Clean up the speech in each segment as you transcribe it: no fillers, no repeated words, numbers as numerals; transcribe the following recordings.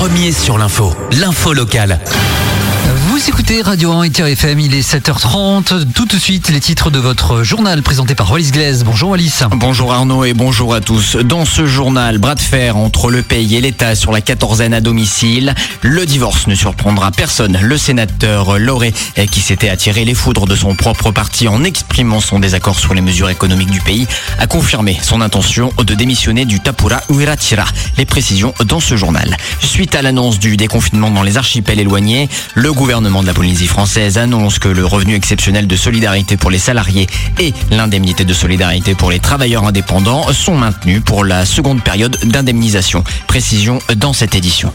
premier sur l'info locale. Vous écoutez Radio 1 et FM, il est 7h30. Tout de suite, les titres de votre journal présenté par Wallis Glaise. Bonjour Wallis. Bonjour Arnaud et bonjour à tous. Dans ce journal, bras de fer entre le pays et l'État sur la quatorzaine à domicile. Le divorce ne surprendra personne. Le sénateur Loré, qui s'était attiré les foudres de son propre parti en exprimant son désaccord sur les mesures économiques du pays, a confirmé son intention de démissionner du Tapura Uiratira. Les précisions dans ce journal. Suite à l'annonce du déconfinement dans les archipels éloignés, le gouvernement de la Polynésie française annonce que le revenu exceptionnel de solidarité pour les salariés et l'indemnité de solidarité pour les travailleurs indépendants sont maintenus pour la seconde période d'indemnisation. Précision dans cette édition.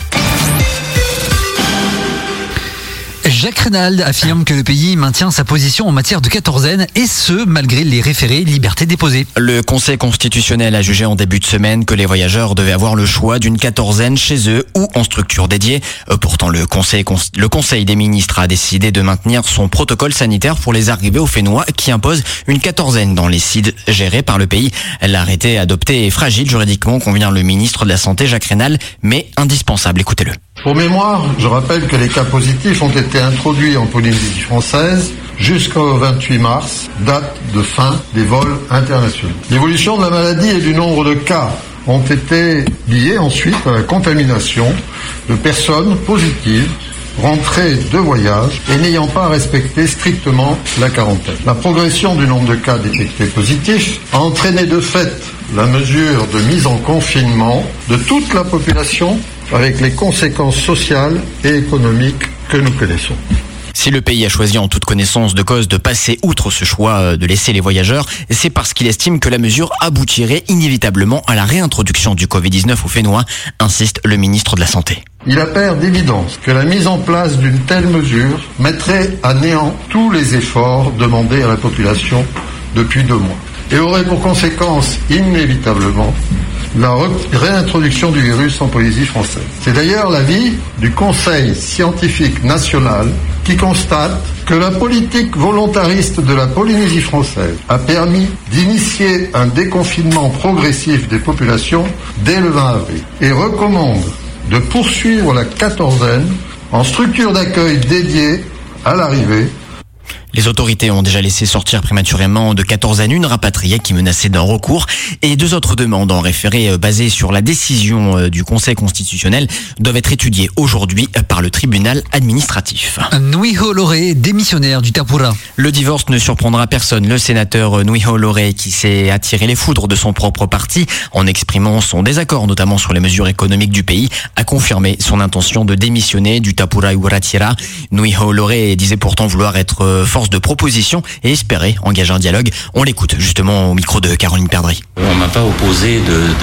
Jacques Reynald affirme que le pays maintient sa position en matière de quatorzaine et ce, malgré les référés liberté déposés. Le Conseil constitutionnel a jugé en début de semaine que les voyageurs devaient avoir le choix d'une quatorzaine chez eux ou en structure dédiée. Pourtant, le Conseil des ministres a décidé de maintenir son protocole sanitaire pour les arrivées au Fénois qui impose une quatorzaine dans les sites gérés par le pays. L'arrêté adopté est fragile juridiquement, convient le ministre de la Santé Jacques Reynald, mais indispensable. Écoutez-le. Pour mémoire, je rappelle que les cas positifs ont été introduits en Polynésie française jusqu'au 28 mars, date de fin des vols internationaux. L'évolution de la maladie et du nombre de cas ont été liées ensuite à la contamination de personnes positives rentrées de voyage et n'ayant pas respecté strictement la quarantaine. La progression du nombre de cas détectés positifs a entraîné de fait la mesure de mise en confinement de toute la population avec les conséquences sociales et économiques que nous connaissons. Si le pays a choisi en toute connaissance de cause de passer outre ce choix de laisser les voyageurs, c'est parce qu'il estime que la mesure aboutirait inévitablement à la réintroduction du Covid-19 au Fénois, insiste le ministre de la Santé. Il apparaît d'évidence que la mise en place d'une telle mesure mettrait à néant tous les efforts demandés à la population depuis 2 mois et aurait pour conséquence inévitablement la réintroduction du virus en Polynésie française. C'est d'ailleurs l'avis du Conseil scientifique national qui constate que la politique volontariste de la Polynésie française a permis d'initier un déconfinement progressif des populations dès le 20 avril et recommande de poursuivre la quatorzaine en structure d'accueil dédiée à l'arrivée. Les autorités ont déjà laissé sortir prématurément de quatorzaine une rapatriée qui menaçait d'un recours et 2 autres demandes en référé basées sur la décision du Conseil constitutionnel doivent être étudiées aujourd'hui par le tribunal administratif. Nuiho Loré, démissionnaire du Tapura. Le divorce ne surprendra personne. Le sénateur Nuiho Loré, qui s'est attiré les foudres de son propre parti en exprimant son désaccord notamment sur les mesures économiques du pays, a confirmé son intention de démissionner du Tapura Uiratira. Nuiho Loré disait pourtant vouloir être force de proposition et espérer engager un dialogue. On l'écoute justement au micro de Caroline Perdry. On m'a pas opposé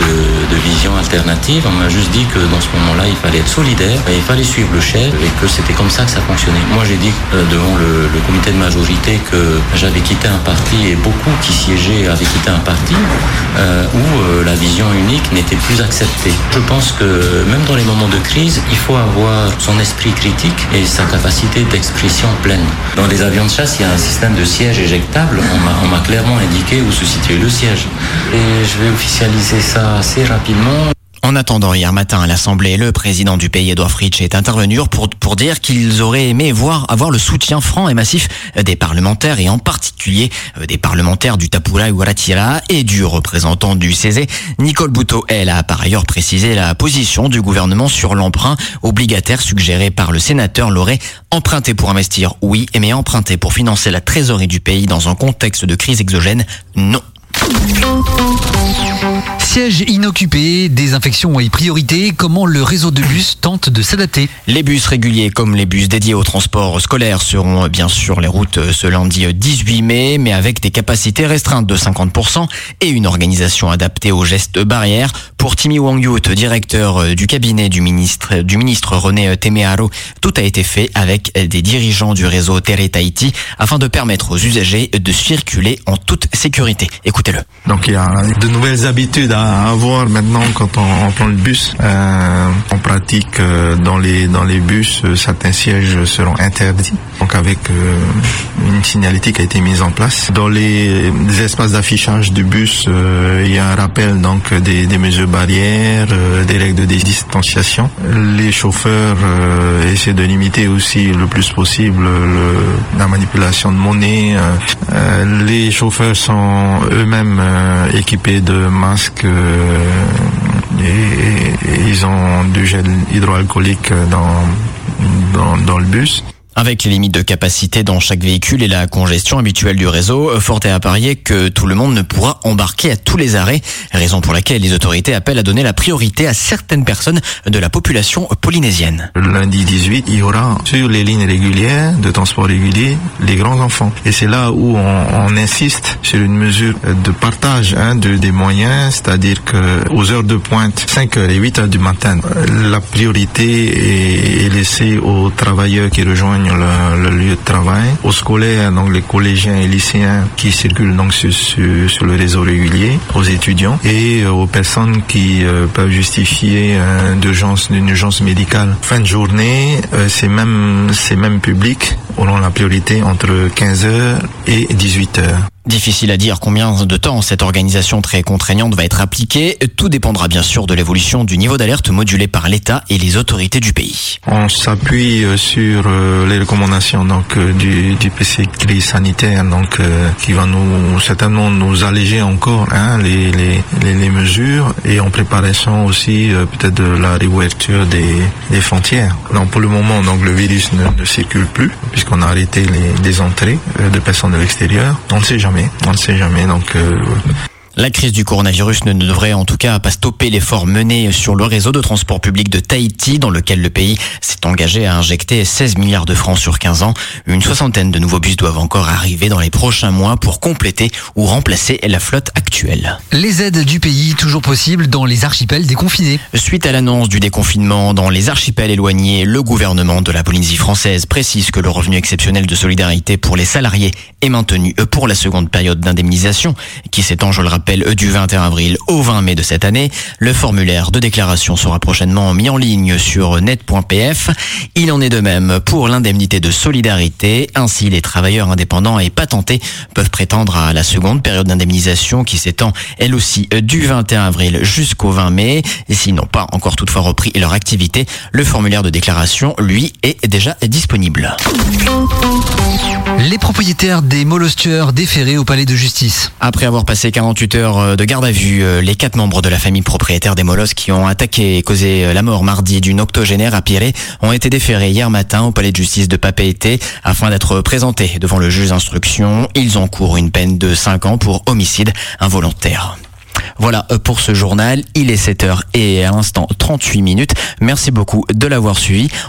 de vision alternative, on m'a juste dit que dans ce moment-là, il fallait être solidaire, il fallait suivre le chef et que c'était comme ça que ça fonctionnait. Moi, j'ai dit devant le comité de majorité que j'avais quitté un parti et beaucoup qui siégeaient avaient quitté un parti où la vision unique n'était plus acceptée. Je pense que même dans les moments de crise, il faut avoir son esprit critique et sa capacité d'expression pleine. Dans les avions de chasse, il y a un système de siège éjectable. On m'a clairement indiqué où se situait le siège. Et je vais officialiser ça assez rapidement. En attendant, hier matin à l'Assemblée, le président du pays, Edouard Fritsch, est intervenu pour dire qu'ils auraient aimé avoir le soutien franc et massif des parlementaires et en particulier des parlementaires du Tapura Uiratira et du représentant du CESE. Nicole Boutot, elle, a par ailleurs précisé la position du gouvernement sur l'emprunt obligataire suggéré par le sénateur Loré. Emprunter pour investir, oui, mais emprunter pour financer la trésorerie du pays dans un contexte de crise exogène, non. Sièges inoccupés, désinfection et priorité, comment le réseau de bus tente de s'adapter? Les bus réguliers comme les bus dédiés au transport scolaire seront bien sûr les routes ce lundi 18 mai, mais avec des capacités restreintes de 50% et une organisation adaptée aux gestes barrières. Pour Timmy Wangyout, directeur du cabinet du ministre René Temearo, tout a été fait avec des dirigeants du réseau Tere Tahiti afin de permettre aux usagers de circuler en toute sécurité. Écoutez-le. Donc il y a de nouvelles habitudes à avoir maintenant quand on prend le bus. En pratique, dans les bus, certains sièges seront interdits. Donc avec une signalétique a été mise en place. Dans les espaces d'affichage du bus, il y a un rappel donc des mesures barrières, des règles de distanciation. Les chauffeurs essaient de limiter aussi le plus possible la manipulation de monnaie. Les chauffeurs sont eux-mêmes équipés de masques et ils ont du gel hydroalcoolique dans le bus. Avec les limites de capacité dans chaque véhicule et la congestion habituelle du réseau, fort est à parier que tout le monde ne pourra embarquer à tous les arrêts, raison pour laquelle les autorités appellent à donner la priorité à certaines personnes de la population polynésienne. Le lundi 18, il y aura sur les lignes régulières de transport régulier les grands enfants. Et c'est là où on insiste sur une mesure de partage des moyens, c'est-à-dire que aux heures de pointe, 5h et 8h du matin, la priorité est laissée aux travailleurs qui rejoignent le lieu de travail, aux scolaires, donc les collégiens et lycéens qui circulent donc sur le réseau régulier, aux étudiants et aux personnes qui peuvent justifier d'une urgence médicale. Fin de journée, ces mêmes publics auront la priorité entre 15h et 18h. Difficile à dire combien de temps cette organisation très contraignante va être appliquée. Tout dépendra bien sûr de l'évolution du niveau d'alerte modulé par l'État et les autorités du pays. On s'appuie sur les recommandations donc du PC crise sanitaire qui va certainement nous alléger encore les mesures et en préparation aussi peut-être de la réouverture des frontières. Donc pour le moment donc le virus ne circule plus puisqu'on a arrêté les entrées de personnes de l'extérieur. On ne sait jamais. La crise du coronavirus ne devrait en tout cas pas stopper l'effort mené sur le réseau de transport public de Tahiti, dans lequel le pays s'est engagé à injecter 16 milliards de francs sur 15 ans. Une soixantaine de nouveaux bus doivent encore arriver dans les prochains mois pour compléter ou remplacer la flotte actuelle. Les aides du pays, toujours possibles dans les archipels déconfinés. Suite à l'annonce du déconfinement dans les archipels éloignés, le gouvernement de la Polynésie française précise que le revenu exceptionnel de solidarité pour les salariés est maintenu pour la seconde période d'indemnisation qui s'étend, je le rappelle, du 21 avril au 20 mai de cette année. Le formulaire de déclaration sera prochainement mis en ligne sur net.pf. Il en est de même pour l'indemnité de solidarité. Ainsi, les travailleurs indépendants et patentés peuvent prétendre à la seconde période d'indemnisation qui s'étend elle aussi du 21 avril jusqu'au 20 mai. Et s'ils n'ont pas encore toutefois repris leur activité, le formulaire de déclaration, lui, est déjà disponible. Les propriétaires des molosqueurs déférés au palais de justice. Après avoir passé 48 heures de garde à vue, les 4 membres de la famille propriétaire des molosses qui ont attaqué et causé la mort mardi d'une octogénaire à Pirée ont été déférés hier matin au palais de justice de Papeete afin d'être présentés devant le juge d'instruction. Ils encourent une peine de 5 ans pour homicide involontaire. Voilà pour ce journal, il est 7h et à l'instant 38 minutes. Merci beaucoup de l'avoir suivi.